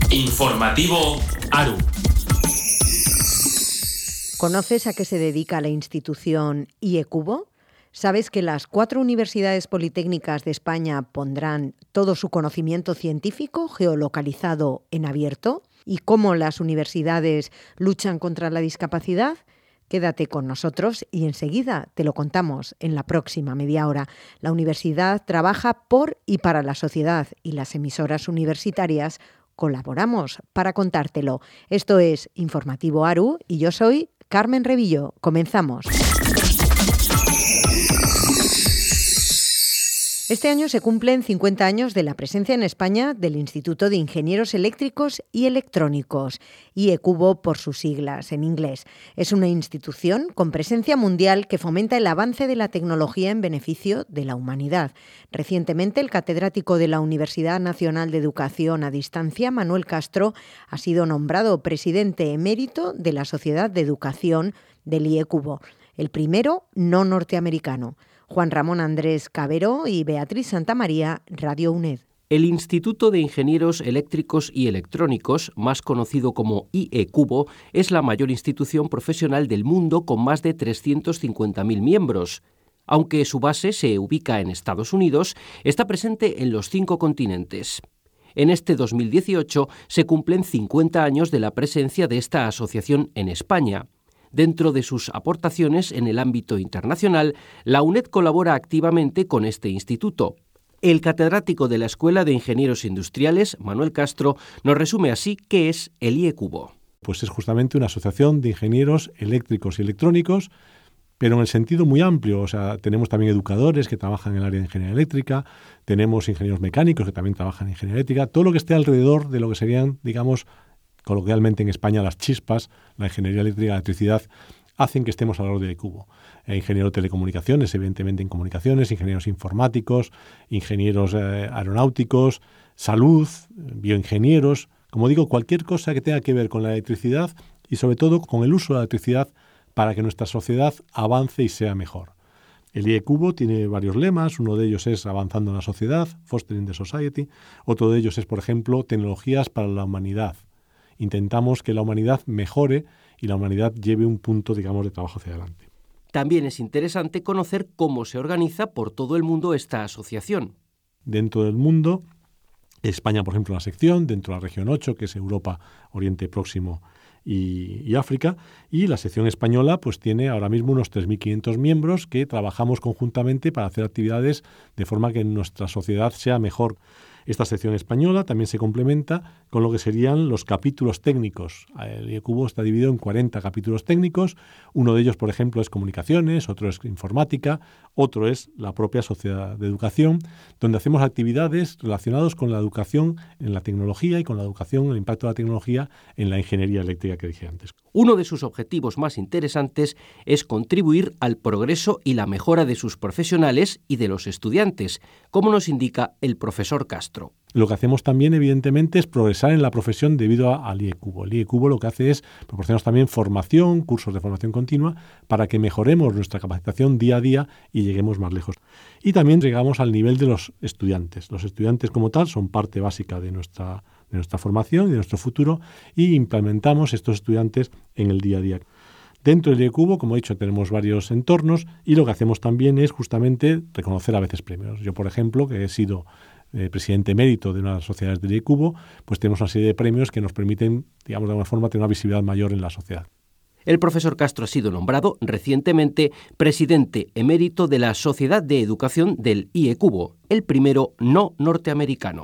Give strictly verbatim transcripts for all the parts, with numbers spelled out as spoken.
Informativo ARU. ¿Conoces a qué se dedica la institución IEcubo? ¿Sabes que las cuatro universidades politécnicas de España pondrán todo su conocimiento científico geolocalizado en abierto? ¿Y cómo las universidades luchan contra la discapacidad? Quédate con nosotros y enseguida te lo contamos en la próxima media hora. La universidad trabaja por y para la sociedad y las emisoras universitarias colaboramos para contártelo. Esto es Informativo ARU y yo soy Carmen Revillo. Comenzamos. Este año se cumplen cincuenta años de la presencia en España del Instituto de Ingenieros Eléctricos y Electrónicos, IEcubo por sus siglas en inglés. Es una institución con presencia mundial que fomenta el avance de la tecnología en beneficio de la humanidad. Recientemente, el catedrático de la Universidad Nacional de Educación a Distancia, Manuel Castro, ha sido nombrado presidente emérito de la Sociedad de Educación del IEcubo, el primero no norteamericano. Juan Ramón Andrés Cabero y Beatriz Santamaría, Radio UNED. El Instituto de Ingenieros Eléctricos y Electrónicos, más conocido como IEcubo, es la mayor institución profesional del mundo con más de trescientos cincuenta mil miembros. Aunque su base se ubica en Estados Unidos, está presente en los cinco continentes. En este dos mil dieciocho se cumplen cincuenta años de la presencia de esta asociación en España. Dentro de sus aportaciones en el ámbito internacional, la UNED colabora activamente con este instituto. El catedrático de la Escuela de Ingenieros Industriales, Manuel Castro, nos resume así qué es el IEcubo. Pues es justamente una asociación de ingenieros eléctricos y electrónicos, pero en el sentido muy amplio. O sea, tenemos también educadores que trabajan en el área de ingeniería eléctrica, tenemos ingenieros mecánicos que también trabajan en ingeniería eléctrica, todo lo que esté alrededor de lo que serían, digamos, coloquialmente en España, las chispas, la ingeniería eléctrica, la electricidad, hacen que estemos alrededor del IEcubo. Eh, ingeniero de telecomunicaciones, evidentemente en comunicaciones, ingenieros informáticos, ingenieros eh, aeronáuticos, salud, bioingenieros, como digo, cualquier cosa que tenga que ver con la electricidad y sobre todo con el uso de la electricidad para que nuestra sociedad avance y sea mejor. El IEcubo tiene varios lemas, uno de ellos es avanzando en la sociedad, fostering the society, otro de ellos es, por ejemplo, tecnologías para la humanidad. Intentamos que la humanidad mejore y la humanidad lleve un punto, digamos, de trabajo hacia adelante. También es interesante conocer cómo se organiza por todo el mundo esta asociación. Dentro del mundo, España, por ejemplo, una sección, dentro de la región ocho, que es Europa, Oriente Próximo y, y África, y la sección española pues tiene ahora mismo unos tres mil quinientos miembros que trabajamos conjuntamente para hacer actividades de forma que nuestra sociedad sea mejor. Esta sección española también se complementa con lo que serían los capítulos técnicos. El IEcubo está dividido en cuarenta capítulos técnicos. Uno de ellos, por ejemplo, es comunicaciones, otro es informática, otro es la propia sociedad de educación, donde hacemos actividades relacionadas con la educación en la tecnología y con la educación, el impacto de la tecnología en la ingeniería eléctrica que dije antes. Uno de sus objetivos más interesantes es contribuir al progreso y la mejora de sus profesionales y de los estudiantes, como nos indica el profesor Castro. Lo que hacemos también, evidentemente, es progresar en la profesión debido a, al IEcubo. El IEcubo lo que hace es proporcionarnos también formación, cursos de formación continua, para que mejoremos nuestra capacitación día a día y lleguemos más lejos. Y también llegamos al nivel de los estudiantes. Los estudiantes como tal son parte básica de nuestra, de nuestra formación y de nuestro futuro y implementamos estos estudiantes en el día a día. Dentro del IEcubo, como he dicho, tenemos varios entornos y lo que hacemos también es justamente reconocer a veces premios. Yo, por ejemplo, que he sido Eh, presidente emérito de una de las sociedades del IEcubo, pues tenemos una serie de premios que nos permiten, digamos, de alguna forma, tener una visibilidad mayor en la sociedad. El profesor Castro ha sido nombrado recientemente presidente emérito de la Sociedad de Educación del IEcubo, el primero no norteamericano.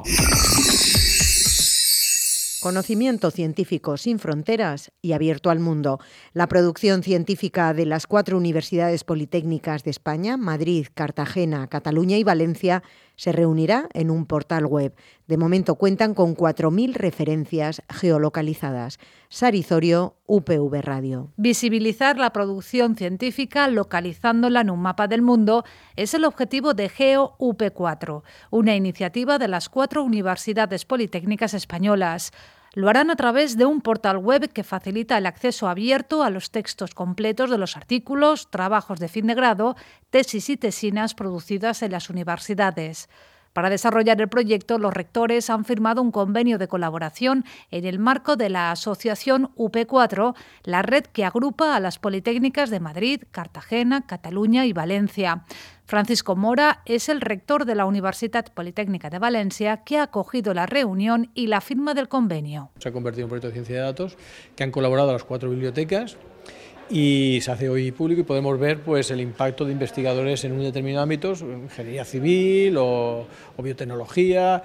Conocimiento científico sin fronteras y abierto al mundo. La producción científica de las cuatro universidades politécnicas de España, Madrid, Cartagena, Cataluña y Valencia, se reunirá en un portal web. De momento cuentan con cuatro mil referencias geolocalizadas. Sari Zorio, U P V Radio. Visibilizar la producción científica localizándola en un mapa del mundo es el objetivo de Geo U P cuatro, una iniciativa de las cuatro universidades politécnicas españolas. Lo harán a través de un portal web que facilita el acceso abierto a los textos completos de los artículos, trabajos de fin de grado, tesis y tesinas producidas en las universidades. Para desarrollar el proyecto, los rectores han firmado un convenio de colaboración en el marco de la Asociación U P cuatro, la red que agrupa a las politécnicas de Madrid, Cartagena, Cataluña y Valencia. Francisco Mora es el rector de la Universitat Politécnica de Valencia, que ha acogido la reunión y la firma del convenio. Se ha convertido en un proyecto de ciencia de datos que han colaborado las cuatro bibliotecas y se hace hoy público y podemos ver pues el impacto de investigadores en un determinado ámbito, ingeniería civil o, o biotecnología,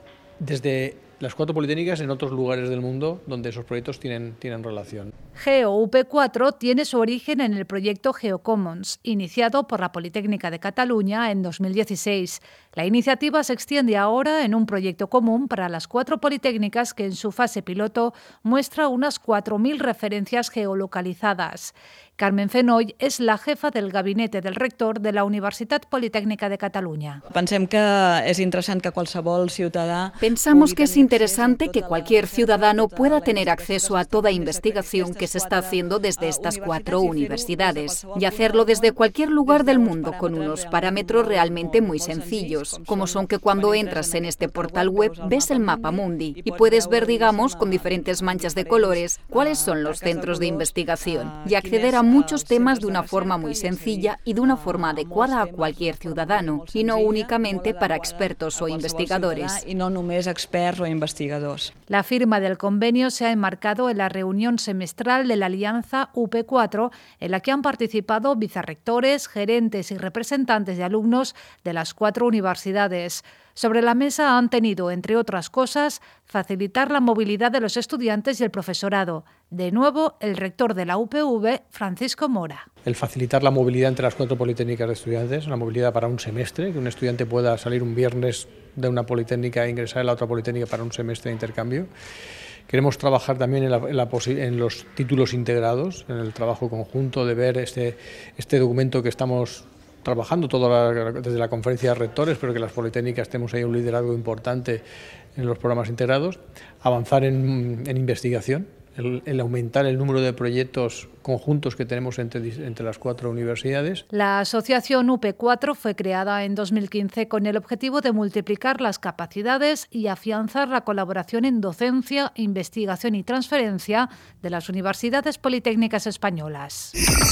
desde las cuatro politécnicas en otros lugares del mundo donde esos proyectos tienen, tienen relación. Geo U P cuatro tiene su origen en el proyecto GeoCommons, iniciado por la Politécnica de Cataluña en dos mil dieciséis. La iniciativa se extiende ahora en un proyecto común para las cuatro politécnicas que en su fase piloto muestra unas cuatro mil referencias geolocalizadas. Carmen Fenoy es la jefa del gabinete del rector de la Universitat Politécnica de Cataluña. Pensem que es interesante que qualsevol ciudadà Pensamos que es interesante que cualquier ciudadano pueda tener acceso a toda investigación que se está haciendo desde estas cuatro universidades y hacerlo desde cualquier lugar del mundo con unos parámetros realmente muy sencillos, como son que cuando entras en este portal web ves el mapa mundi y puedes ver, digamos, con diferentes manchas de colores cuáles son los centros de investigación y acceder a muchos temas de una forma muy sencilla y de una forma adecuada a cualquier ciudadano y no únicamente para expertos o investigadores. Y no només experts o investigadors. La firma del convenio se ha enmarcado en la reunión semestral de la Alianza U P cuatro, en la que han participado vicerrectores, gerentes y representantes de alumnos de las cuatro universidades. Sobre la mesa han tenido, entre otras cosas, facilitar la movilidad de los estudiantes y el profesorado. De nuevo, el rector de la U P V, Francisco Mora. El facilitar la movilidad entre las cuatro politécnicas de estudiantes, una movilidad para un semestre, que un estudiante pueda salir un viernes de una politécnica e ingresar en la otra politécnica para un semestre de intercambio. Queremos trabajar también en, la, en, la en los títulos integrados, en el trabajo conjunto de ver este, este documento que estamos trabajando toda la, desde la conferencia de rectores, pero que las politécnicas tenemos ahí un liderazgo importante en los programas integrados, avanzar en, en investigación, el, el aumentar el número de proyectos conjuntos que tenemos entre, entre las cuatro universidades. La Asociación U P cuatro fue creada en dos mil quince con el objetivo de multiplicar las capacidades y afianzar la colaboración en docencia, investigación y transferencia de las universidades politécnicas españolas.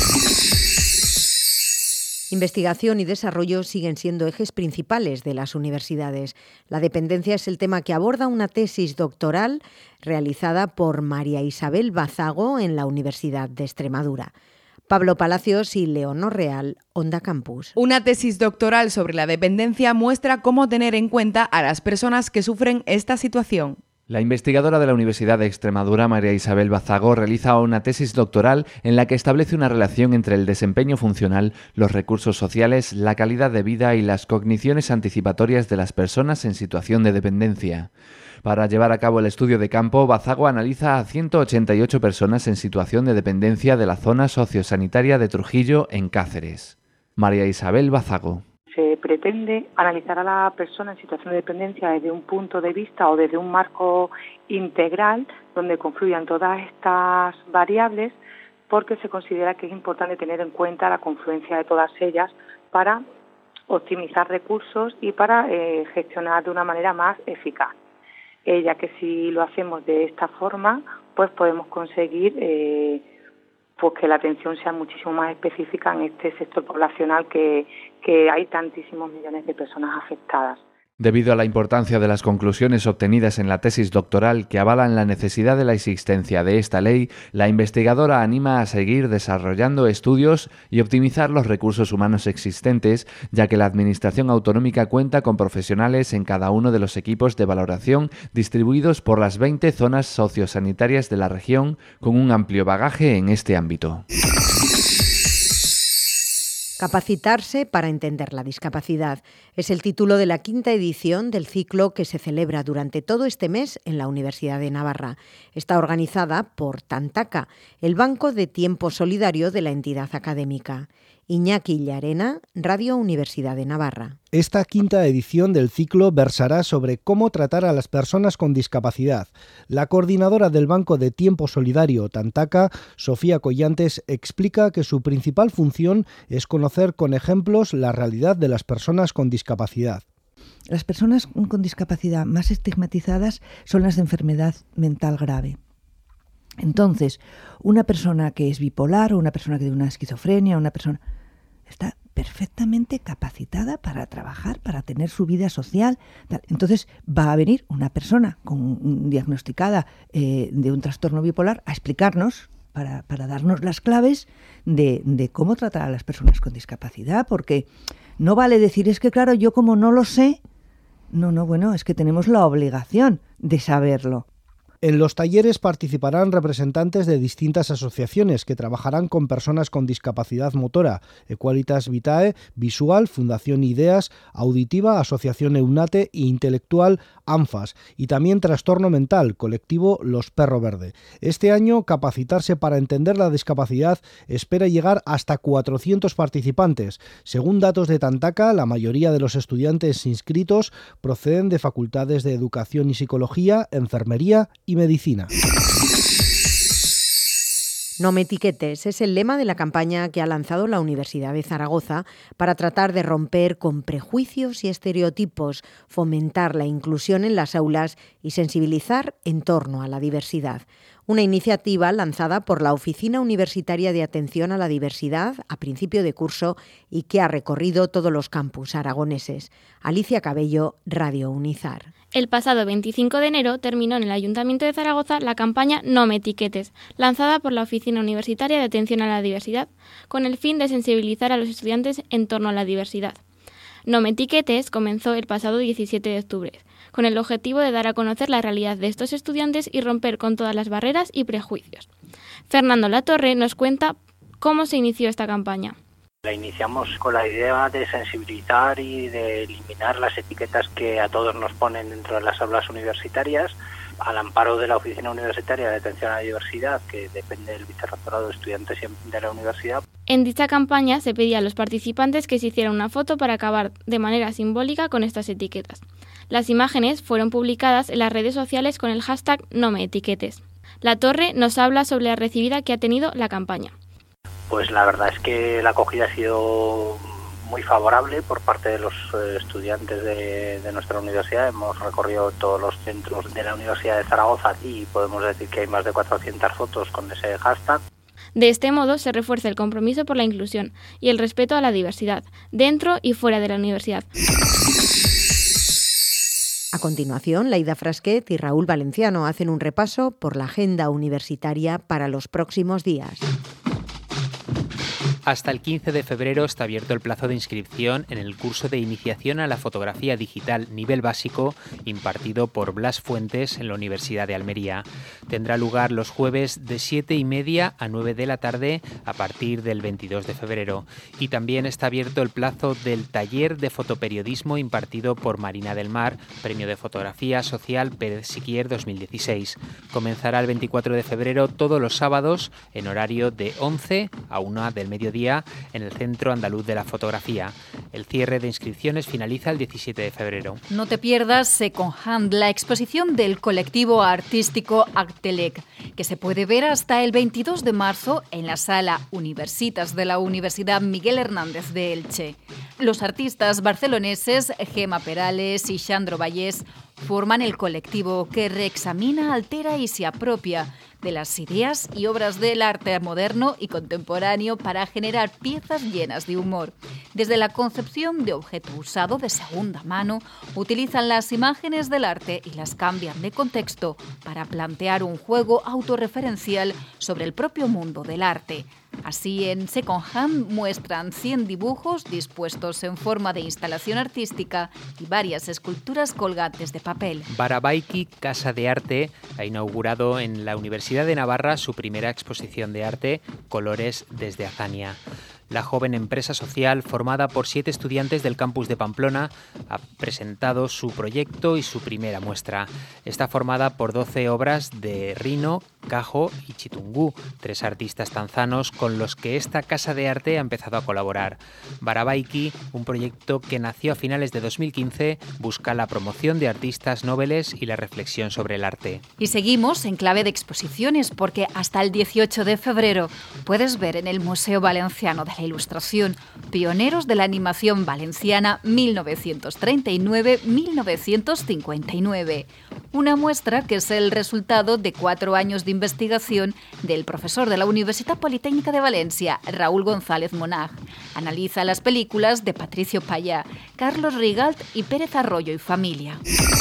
Investigación y desarrollo siguen siendo ejes principales de las universidades. La dependencia es el tema que aborda una tesis doctoral realizada por María Isabel Bazago en la Universidad de Extremadura. Pablo Palacios y Leonor Real, Onda Campus. Una tesis doctoral sobre la dependencia muestra cómo tener en cuenta a las personas que sufren esta situación. La investigadora de la Universidad de Extremadura, María Isabel Bazago, realiza una tesis doctoral en la que establece una relación entre el desempeño funcional, los recursos sociales, la calidad de vida y las cogniciones anticipatorias de las personas en situación de dependencia. Para llevar a cabo el estudio de campo, Bazago analiza a ciento ochenta y ocho personas en situación de dependencia de la zona sociosanitaria de Trujillo, en Cáceres. María Isabel Bazago. Se pretende analizar a la persona en situación de dependencia desde un punto de vista o desde un marco integral donde confluyan todas estas variables, porque se considera que es importante tener en cuenta la confluencia de todas ellas para optimizar recursos y para eh, gestionar de una manera más eficaz. Eh, ya que si lo hacemos de esta forma, pues podemos conseguir eh, pues que la atención sea muchísimo más específica en este sector poblacional que, que hay tantísimos millones de personas afectadas. Debido a la importancia de las conclusiones obtenidas en la tesis doctoral que avalan la necesidad de la existencia de esta ley, la investigadora anima a seguir desarrollando estudios y optimizar los recursos humanos existentes, ya que la Administración autonómica cuenta con profesionales en cada uno de los equipos de valoración distribuidos por las veinte zonas sociosanitarias de la región, con un amplio bagaje en este ámbito. Capacitarse para entender la discapacidad es el título de la quinta edición del ciclo que se celebra durante todo este mes en la Universidad de Navarra. Está organizada por Tantaca, el Banco de Tiempo Solidario de la entidad académica. Iñaki Llarena, Radio Universidad de Navarra. Esta quinta edición del ciclo versará sobre cómo tratar a las personas con discapacidad. La coordinadora del Banco de Tiempo Solidario Tantaca, Sofía Collantes, explica que su principal función es conocer con ejemplos la realidad de las personas con discapacidad. las personas con discapacidad más estigmatizadas son las de enfermedad mental grave. Entonces, una persona que es bipolar o una persona que tiene una esquizofrenia, una persona está perfectamente capacitada para trabajar, para tener su vida social. Tal. Entonces va a venir una persona con, diagnosticada eh, de un trastorno bipolar a explicarnos, para, para darnos las claves de, de cómo tratar a las personas con discapacidad, porque no vale decir, es que claro, yo como no lo sé, no, no, bueno, es que tenemos la obligación de saberlo. En los talleres participarán representantes de distintas asociaciones que trabajarán con personas con discapacidad motora, Equalitas Vitae, Visual, Fundación Ideas, Auditiva, Asociación Eunate e Intelectual, ANFAS, y también Trastorno Mental, colectivo Los Perro Verde. Este año, Capacitarse para entender la discapacidad espera llegar hasta cuatrocientos participantes. Según datos de Tantaka, la mayoría de los estudiantes inscritos proceden de facultades de Educación y Psicología, Enfermería y Medicina. No me etiquetes es el lema de la campaña que ha lanzado la Universidad de Zaragoza para tratar de romper con prejuicios y estereotipos, fomentar la inclusión en las aulas y sensibilizar en torno a la diversidad. Una iniciativa lanzada por la Oficina Universitaria de Atención a la Diversidad a principio de curso y que ha recorrido todos los campus aragoneses. Alicia Cabello, Radio Unizar. El pasado veinticinco de enero terminó en el Ayuntamiento de Zaragoza la campaña No me etiquetes, lanzada por la Oficina Universitaria de Atención a la Diversidad, con el fin de sensibilizar a los estudiantes en torno a la diversidad. No me etiquetes comenzó el pasado diecisiete de octubre, con el objetivo de dar a conocer la realidad de estos estudiantes y romper con todas las barreras y prejuicios. Fernando Latorre nos cuenta cómo se inició esta campaña. La iniciamos con la idea de sensibilizar y de eliminar las etiquetas que a todos nos ponen dentro de las aulas universitarias, al amparo de la Oficina Universitaria de Atención a la Diversidad, que depende del Vicerrectorado de Estudiantes de la Universidad. En dicha campaña se pedía a los participantes que se hicieran una foto para acabar de manera simbólica con estas etiquetas. Las imágenes fueron publicadas en las redes sociales con el hashtag No me etiquetes. Latorre nos habla sobre la recibida que ha tenido la campaña. Pues la verdad es que la acogida ha sido muy favorable por parte de los estudiantes de, de nuestra universidad. Hemos recorrido todos los centros de la Universidad de Zaragoza y podemos decir que hay más de cuatrocientas fotos con ese hashtag. De este modo se refuerza el compromiso por la inclusión y el respeto a la diversidad, dentro y fuera de la universidad. A continuación, Laida Frasquet y Raúl Valenciano hacen un repaso por la agenda universitaria para los próximos días. Hasta el quince de febrero está abierto el plazo de inscripción en el curso de iniciación a la fotografía digital nivel básico impartido por Blas Fuentes en la Universidad de Almería. Tendrá lugar los jueves de siete y media a nueve de la tarde a partir del veintidós de febrero. Y también está abierto el plazo del taller de fotoperiodismo impartido por Marina del Mar, Premio de Fotografía Social Pérez Siquier dos mil dieciséis. Comenzará el veinticuatro de febrero todos los sábados en horario de once a una del mediodía en el Centro Andaluz de la Fotografía. El cierre de inscripciones finaliza el diecisiete de febrero. No te pierdas Second Hand, la exposición del colectivo artístico Actelec, que se puede ver hasta el veintidós de marzo en la Sala Universitas de la Universidad Miguel Hernández de Elche. Los artistas barceloneses Gemma Perales y Xandro Vallés forman el colectivo que reexamina, altera y se apropia de las ideas y obras del arte moderno y contemporáneo para generar piezas llenas de humor. Desde la concepción de objeto usado de segunda mano, utilizan las imágenes del arte y las cambian de contexto para plantear un juego autorreferencial sobre el propio mundo del arte. Así, en Second Hand muestran cien dibujos dispuestos en forma de instalación artística y varias esculturas colgantes de papel. Barabaiki Casa de Arte ha inaugurado en la Universidad de Navarra su primera exposición de arte, Colores desde Azania. La joven empresa social, formada por siete estudiantes del campus de Pamplona, ha presentado su proyecto y su primera muestra. Está formada por doce obras de Rino, Cajo y Chitungú, tres artistas tanzanos con los que esta casa de arte ha empezado a colaborar. Barabaiki, un proyecto que nació a finales de dos mil quince, busca la promoción de artistas noveles y la reflexión sobre el arte. Y seguimos en clave de exposiciones porque hasta el dieciocho de febrero puedes ver en el Museo Valenciano de la e ilustración, pioneros de la animación valenciana mil novecientos treinta y nueve a mil novecientos cincuenta y nueve. Una muestra que es el resultado de cuatro años de investigación del profesor de la Universidad Politécnica de Valencia, Raúl González Monag. Analiza las películas de Patricio Payá, Carlos Rigalt y Pérez Arroyo y familia.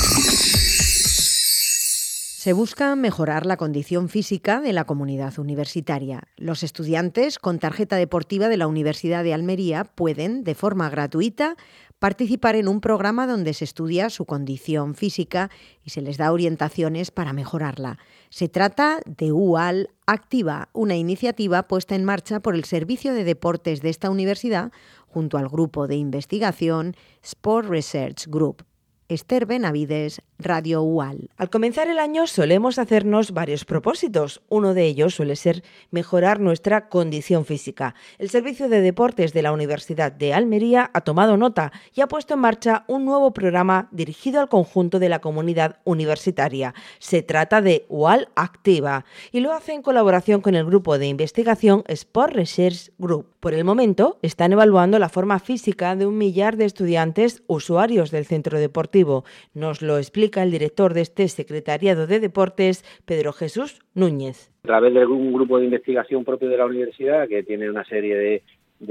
Se busca mejorar la condición física de la comunidad universitaria. Los estudiantes con tarjeta deportiva de la Universidad de Almería pueden, de forma gratuita, participar en un programa donde se estudia su condición física y se les da orientaciones para mejorarla. Se trata de U A L Activa, una iniciativa puesta en marcha por el Servicio de Deportes de esta universidad junto al grupo de investigación Sport Research Group. Esther Benavides, Radio U A L. Al comenzar el año solemos hacernos varios propósitos. Uno de ellos suele ser mejorar nuestra condición física. El Servicio de Deportes de la Universidad de Almería ha tomado nota y ha puesto en marcha un nuevo programa dirigido al conjunto de la comunidad universitaria. Se trata de U A L Activa y lo hace en colaboración con el grupo de investigación Sport Research Group. Por el momento, están evaluando la forma física de un millar de estudiantes usuarios del centro deportivo. Nos lo explica el director de este Secretariado de Deportes, Pedro Jesús Núñez. A través de un grupo de investigación propio de la universidad que tiene una serie de,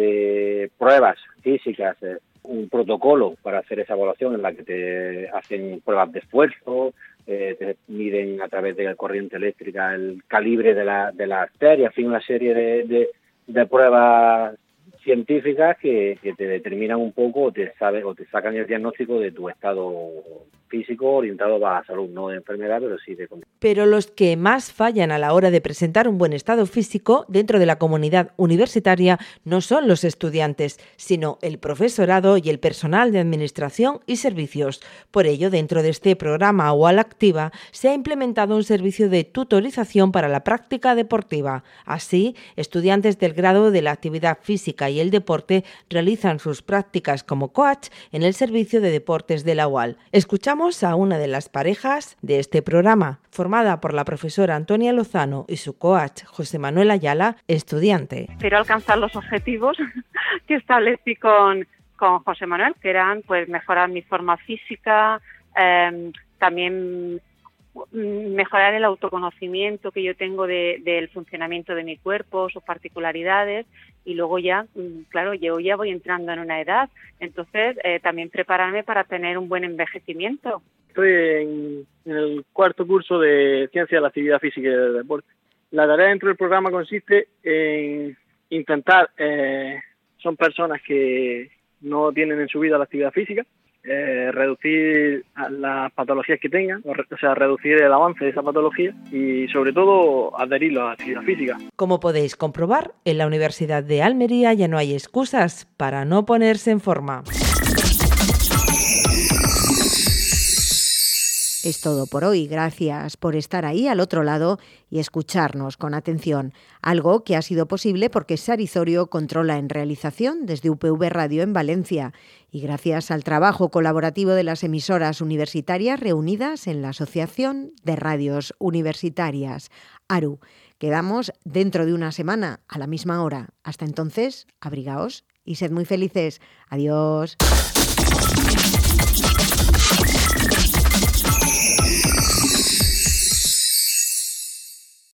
de pruebas físicas, eh, un protocolo para hacer esa evaluación en la que te hacen pruebas de esfuerzo, eh, te miden a través de la corriente eléctrica el calibre de la, de la arteria, en fin, una serie de, de, de pruebas científicas que, que te determinan un poco o te sabe, o te sacan el diagnóstico de tu estado físico orientado a la salud, no de enfermedad, pero sí de condición. Pero los que más fallan a la hora de presentar un buen estado físico dentro de la comunidad universitaria no son los estudiantes, sino el profesorado y el personal de administración y servicios. Por ello, dentro de este programa U A L Activa se ha implementado un servicio de tutorización para la práctica deportiva. Así, estudiantes del grado de la actividad física y el deporte realizan sus prácticas como coach en el Servicio de Deportes de la U A L. Escuchamos a una de las parejas de este programa, formada por la profesora Antonia Lozano y su coach José Manuel Ayala, estudiante. Quiero alcanzar los objetivos que establecí con, con José Manuel, que eran pues mejorar mi forma física, eh, también mejorar el autoconocimiento que yo tengo de, del funcionamiento de mi cuerpo, sus particularidades, y luego ya, claro, yo ya voy entrando en una edad, entonces eh, también prepararme para tener un buen envejecimiento. Estoy en, en el cuarto curso de Ciencia de la Actividad Física y del Deporte. La tarea dentro del programa consiste en intentar, eh, son personas que no tienen en su vida la actividad física, Eh, reducir las patologías que tengan, o, re, o sea, reducir el avance de esa patología y sobre todo adherirlo a la actividad física. Como podéis comprobar, en la Universidad de Almería ya no hay excusas para no ponerse en forma. Es todo por hoy. Gracias por estar ahí al otro lado y escucharnos con atención. Algo que ha sido posible porque Sari Zorio controla en realización desde U P V Radio en Valencia y gracias al trabajo colaborativo de las emisoras universitarias reunidas en la Asociación de Radios Universitarias, ARU. Quedamos dentro de una semana a la misma hora. Hasta entonces, abrigaos y sed muy felices. Adiós.